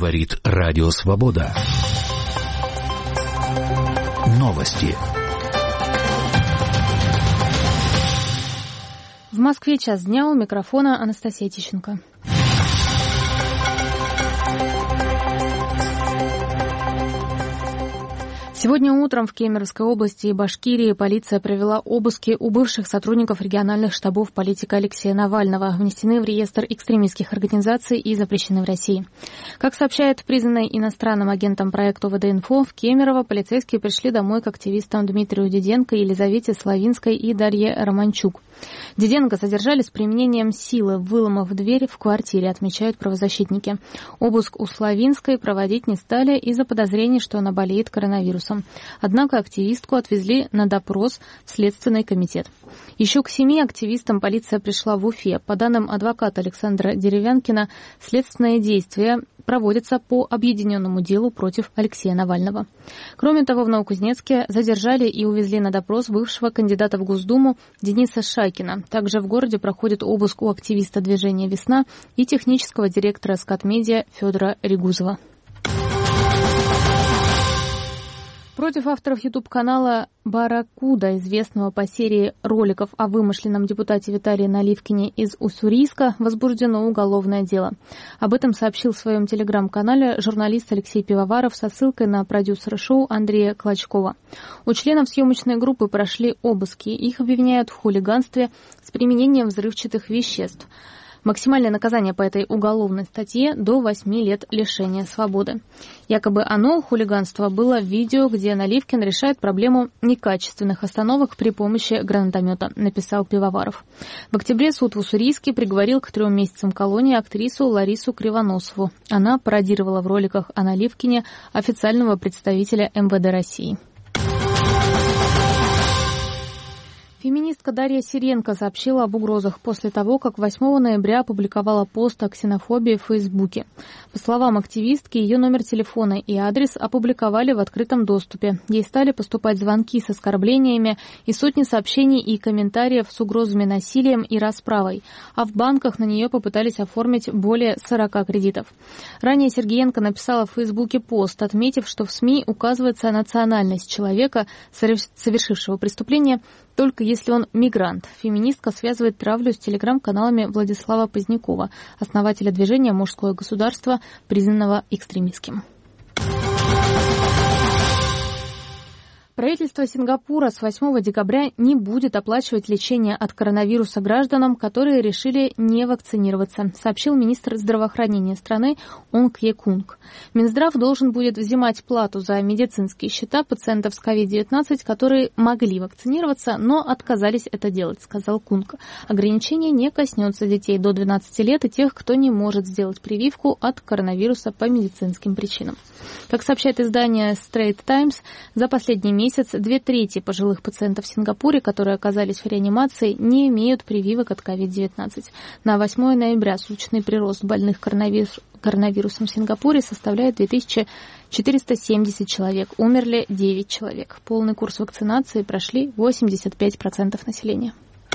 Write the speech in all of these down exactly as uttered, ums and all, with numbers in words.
Говорит Радио Свобода. Новости. В Москве час дня, у микрофона Анастасия Тищенко. Сегодня утром в Кемеровской области и Башкирии полиция провела обыски у бывших сотрудников региональных штабов политика Алексея Навального, внесены в реестр экстремистских организаций и запрещены в России. Как сообщает признанный иностранным агентом проект ОВД-Инфо, в Кемерово полицейские пришли домой к активистам Дмитрию Диденко, Елизавете Славинской и Дарье Романчук. Диденко задержали с применением силы, выломав дверь в квартире, отмечают правозащитники. Обыск у Славинской проводить не стали из-за подозрений, что она болеет коронавирусом. Однако активистку отвезли на допрос в Следственный комитет. Еще к семи активистам полиция пришла в Уфе. По данным адвоката Александра Деревянкина, следственные действия проводятся по объединенному делу против Алексея Навального. Кроме того, в Новокузнецке задержали и увезли на допрос бывшего кандидата в Госдуму Дениса Шайкина. Также в городе проходит обыск у активиста движения «Весна» и технического директора «Скатмедиа» Федора Регузова. Против авторов ютуб-канала «Барракуда», известного по серии роликов о вымышленном депутате Виталии Наливкине из Уссурийска, возбуждено уголовное дело. Об этом сообщил в своем телеграм-канале журналист Алексей Пивоваров со ссылкой на продюсера шоу Андрея Клочкова. У членов съемочной группы прошли обыски. Их обвиняют в хулиганстве с применением взрывчатых веществ. Максимальное наказание по этой уголовной статье – до восьми лет лишения свободы. Якобы оно, хулиганство, было в видео, где Наливкин решает проблему некачественных остановок при помощи гранатомета, написал Пивоваров. В октябре суд в Уссурийске приговорил к трем месяцам колонии актрису Ларису Кривоносову. Она пародировала в роликах о Наливкине официального представителя эм вэ дэ России. Феминистка Дарья Сиренко сообщила об угрозах после того, как восьмого ноября опубликовала пост о ксенофобии в Фейсбуке. По словам активистки, ее номер телефона и адрес опубликовали в открытом доступе. Ей стали поступать звонки с оскорблениями и сотни сообщений и комментариев с угрозами насилием и расправой. А в банках на нее попытались оформить более сорока кредитов. Ранее Сергеенко написала в Фейсбуке пост, отметив, что в СМИ указывается национальность человека, совершившего преступление, только если он мигрант. Феминистка связывает травлю с телеграм-каналами Владислава Позднякова, основателя движения «Мужское государство», признанного экстремистским. Правительство Сингапура с восьмого декабря не будет оплачивать лечение от коронавируса гражданам, которые решили не вакцинироваться, сообщил министр здравоохранения страны Онг Е Кунг. Минздрав должен будет взимать плату за медицинские счета пациентов с ковид девятнадцать, которые могли вакцинироваться, но отказались это делать, сказал Кунг. Ограничение не коснется детей до двенадцати лет и тех, кто не может сделать прививку от коронавируса по медицинским причинам. Как сообщает издание Straits Times, за последний месяц две трети пожилых пациентов в Сингапуре, которые оказались в реанимации, не имеют прививок от ковид девятнадцать. На восьмое ноября суточный прирост больных коронавирус, коронавирусом в Сингапуре составляет две тысячи четыреста семьдесят человек. Умерли девять человек. Полный курс вакцинации прошли восемьдесят пять процентов населения.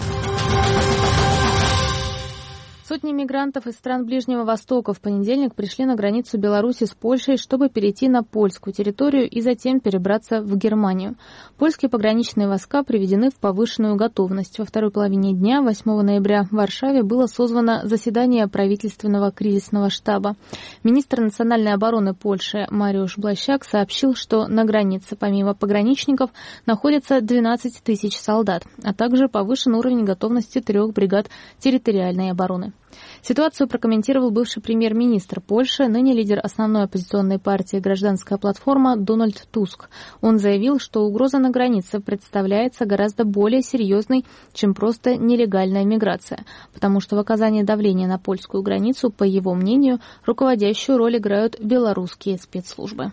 Сотни мигрантов из стран Ближнего Востока в понедельник пришли на границу Беларуси с Польшей, чтобы перейти на польскую территорию и затем перебраться в Германию. Польские пограничные войска приведены в повышенную готовность. Во второй половине дня, восьмого ноября, в Варшаве было созвано заседание правительственного кризисного штаба. Министр национальной обороны Польши Мариуш Блащак сообщил, что на границе помимо пограничников находится двенадцать тысяч солдат, а также повышен уровень готовности трех бригад территориальной обороны. Ситуацию прокомментировал бывший премьер-министр Польши, ныне лидер основной оппозиционной партии «Гражданская платформа» Дональд Туск. Он заявил, что угроза на границе представляется гораздо более серьезной, чем просто нелегальная миграция, потому что в оказании давления на польскую границу, по его мнению, руководящую роль играют белорусские спецслужбы.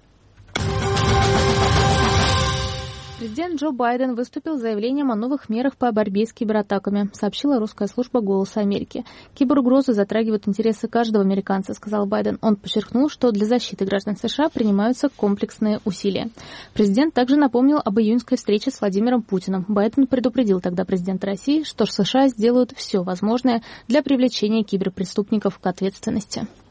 Президент Джо Байден выступил с заявлением о новых мерах по борьбе с кибератаками, сообщила русская служба «Голос Америки». Киберугрозы затрагивают интересы каждого американца, сказал Байден. Он подчеркнул, что для защиты граждан США принимаются комплексные усилия. Президент также напомнил об июньской встрече с Владимиром Путиным. Байден предупредил тогда президента России, что США сделают все возможное для привлечения киберпреступников к ответственности.